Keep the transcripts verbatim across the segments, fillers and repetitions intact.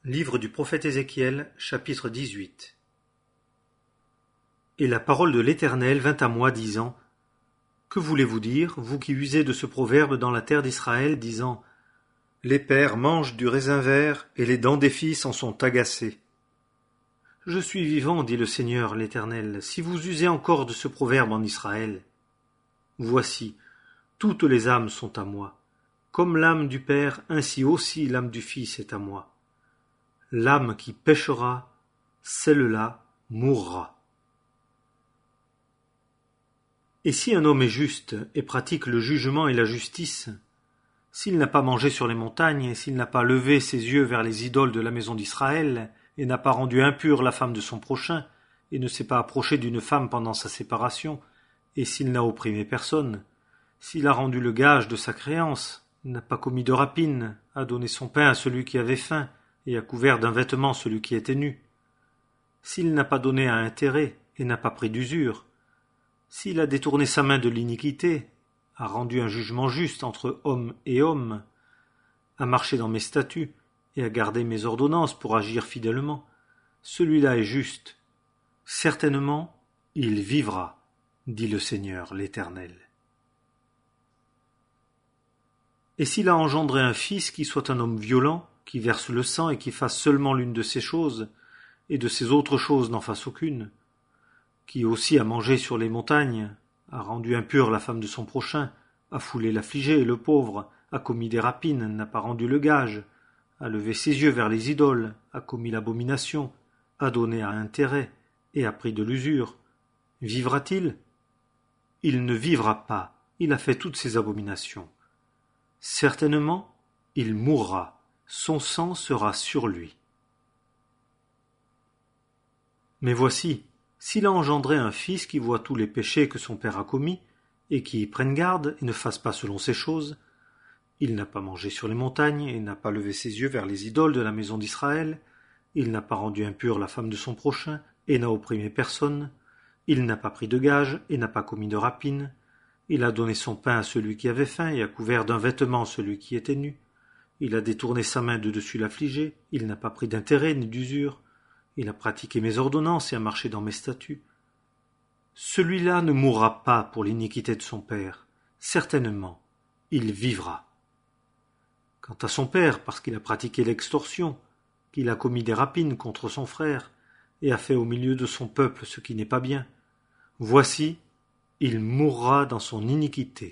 Livre du prophète Ézéchiel, chapitre dix-huit. Et la parole de l'Éternel vint à moi, disant: Que voulez-vous dire, vous qui usez de ce proverbe dans la terre d'Israël, disant: Les pères mangent du raisin vert, et les dents des fils en sont agacées. Je suis vivant, dit le Seigneur l'Éternel, si vous usez encore de ce proverbe en Israël. Voici, toutes les âmes sont à moi. Comme l'âme du Père, ainsi aussi l'âme du Fils est à moi. L'âme qui péchera, celle-là mourra. Et si un homme est juste et pratique le jugement et la justice, s'il n'a pas mangé sur les montagnes, s'il n'a pas levé ses yeux vers les idoles de la maison d'Israël, et n'a pas rendu impure la femme de son prochain, et ne s'est pas approché d'une femme pendant sa séparation, et s'il n'a opprimé personne, s'il a rendu le gage de sa créance, n'a pas commis de rapine, a donné son pain à celui qui avait faim, et a couvert d'un vêtement celui qui était nu, s'il n'a pas donné à intérêt, et n'a pas pris d'usure, s'il a détourné sa main de l'iniquité, a rendu un jugement juste entre homme et homme, a marché dans mes statuts, et a gardé mes ordonnances pour agir fidèlement, celui-là est juste. Certainement, il vivra, dit le Seigneur l'Éternel. Et s'il a engendré un fils qui soit un homme violent, qui verse le sang et qui fasse seulement l'une de ces choses, et de ces autres choses n'en fasse aucune, qui aussi a mangé sur les montagnes, a rendu impure la femme de son prochain, a foulé l'affligé et le pauvre, a commis des rapines, n'a pas rendu le gage, a levé ses yeux vers les idoles, a commis l'abomination, a donné à intérêt, et a pris de l'usure. Vivra-t-il? Il ne vivra pas, il a fait toutes ces abominations. Certainement, il mourra. Son sang sera sur lui. Mais voici, s'il a engendré un fils qui voit tous les péchés que son père a commis, et qui y prenne garde et ne fasse pas selon ces choses, il n'a pas mangé sur les montagnes, et n'a pas levé ses yeux vers les idoles de la maison d'Israël, il n'a pas rendu impure la femme de son prochain, et n'a opprimé personne, il n'a pas pris de gage, et n'a pas commis de rapine, il a donné son pain à celui qui avait faim, et a couvert d'un vêtement celui qui était nu, il a détourné sa main de dessus l'affligé, il n'a pas pris d'intérêt ni d'usure, il a pratiqué mes ordonnances et a marché dans mes statuts. Celui-là ne mourra pas pour l'iniquité de son père, certainement, il vivra. Quant à son père, parce qu'il a pratiqué l'extorsion, qu'il a commis des rapines contre son frère, et a fait au milieu de son peuple ce qui n'est pas bien, voici, il mourra dans son iniquité.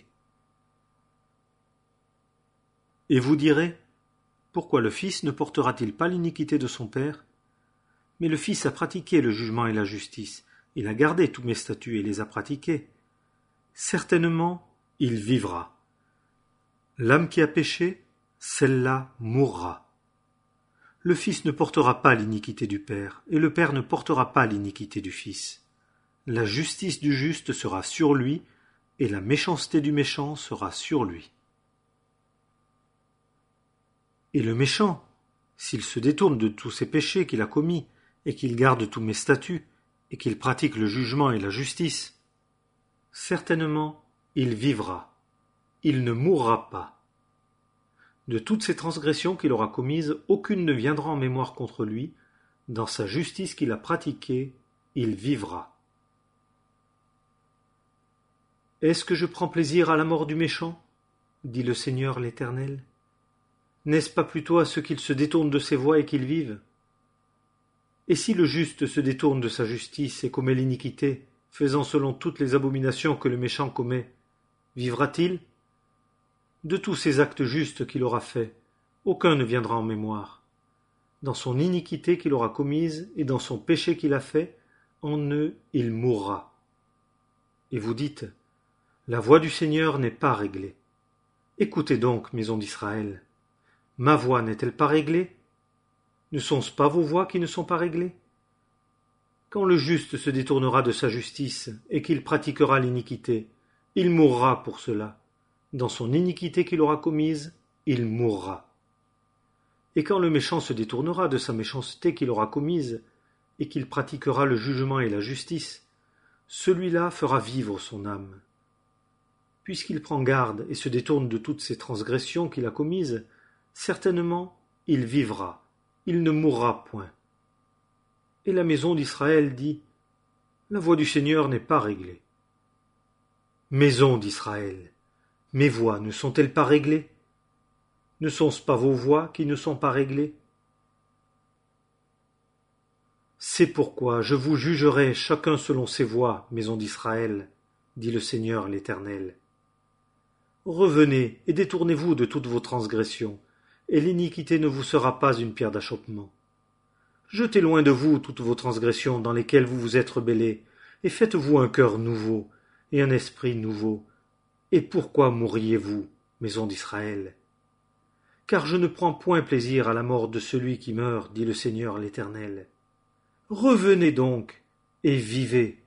Et vous direz, pourquoi le Fils ne portera-t-il pas l'iniquité de son Père? Mais le Fils a pratiqué le jugement et la justice, il a gardé tous mes statuts et les a pratiqués. Certainement, il vivra. L'âme qui a péché, celle-là mourra. Le Fils ne portera pas l'iniquité du Père, et le Père ne portera pas l'iniquité du Fils. La justice du juste sera sur lui, et la méchanceté du méchant sera sur lui. Et le méchant, s'il se détourne de tous ses péchés qu'il a commis, et qu'il garde tous mes statuts, et qu'il pratique le jugement et la justice, certainement il vivra, il ne mourra pas. De toutes ces transgressions qu'il aura commises, aucune ne viendra en mémoire contre lui, dans sa justice qu'il a pratiquée, il vivra. Est-ce que je prends plaisir à la mort du méchant? Dit le Seigneur l'Éternel. N'est-ce pas plutôt à ceux qu'il se détournent de ses voies et qu'ils vivent? Et si le juste se détourne de sa justice et commet l'iniquité, faisant selon toutes les abominations que le méchant commet, vivra-t-il? De tous ces actes justes qu'il aura faits, aucun ne viendra en mémoire. Dans son iniquité qu'il aura commise et dans son péché qu'il a fait, en eux il mourra. Et vous dites, la voix du Seigneur n'est pas réglée. Écoutez donc, maison d'Israël. Ma voix n'est-elle pas réglée? Ne sont-ce pas vos voix qui ne sont pas réglées? Quand le juste se détournera de sa justice et qu'il pratiquera l'iniquité, il mourra pour cela. Dans son iniquité qu'il aura commise, il mourra. Et quand le méchant se détournera de sa méchanceté qu'il aura commise et qu'il pratiquera le jugement et la justice, celui-là fera vivre son âme. Puisqu'il prend garde et se détourne de toutes ces transgressions qu'il a commises, certainement il vivra, il ne mourra point. Et la maison d'Israël dit, la voix du Seigneur n'est pas réglée. Maison d'Israël, mes voix ne sont-elles pas réglées? Ne sont-ce pas vos voix qui ne sont pas réglées? C'est pourquoi je vous jugerai chacun selon ses voies, maison d'Israël, dit le Seigneur l'Éternel. Revenez et détournez-vous de toutes vos transgressions, et l'iniquité ne vous sera pas une pierre d'achoppement. Jetez loin de vous toutes vos transgressions dans lesquelles vous vous êtes rebellés, et faites-vous un cœur nouveau, et un esprit nouveau. Et pourquoi mourriez-vous, maison d'Israël? Car je ne prends point plaisir à la mort de celui qui meurt, dit le Seigneur l'Éternel. Revenez donc, et vivez,